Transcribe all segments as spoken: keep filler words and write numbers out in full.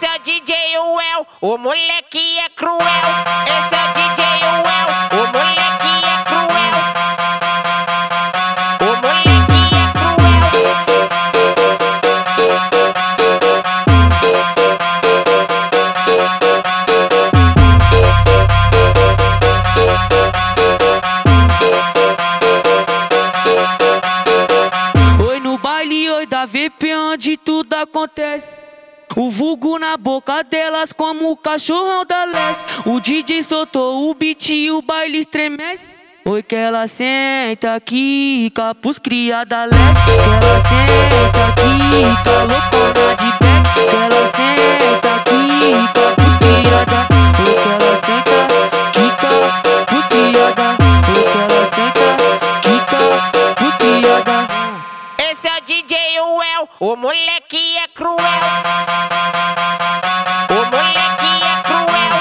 Esse é o D J Well, o moleque é cruel. Esse é o D J Well, o moleque é cruel. O moleque é cruel. Oi no baile, oi da V P onde tudo acontece. O vulgo na boca delas como o cachorrão da leste. O D J soltou o beat e o baile estremece. Oi que ela senta aqui, capuz criada leste. Que ela senta aqui, tá loucona de back. Que ela senta aqui, capuz criada. Oi que ela senta, quica, capuz criada. Oi que ela senta, quica, capuz criada. Esse é o D J Well, o moleque é cruel. O moleque é cruel.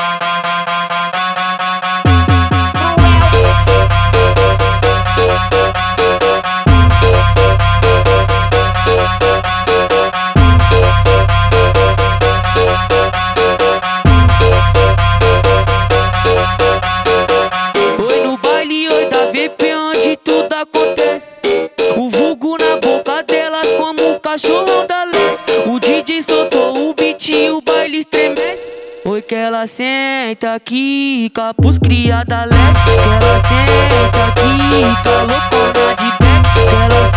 Oi no baile, oi da V P onde tudo acontece. O vulgo na boca delas como o cachorrão da leste. O D J soltou o beat e o baile estremece. Oi que ela senta aqui, capuz criada leste. Que ela senta aqui, tá loucona de back. Que ela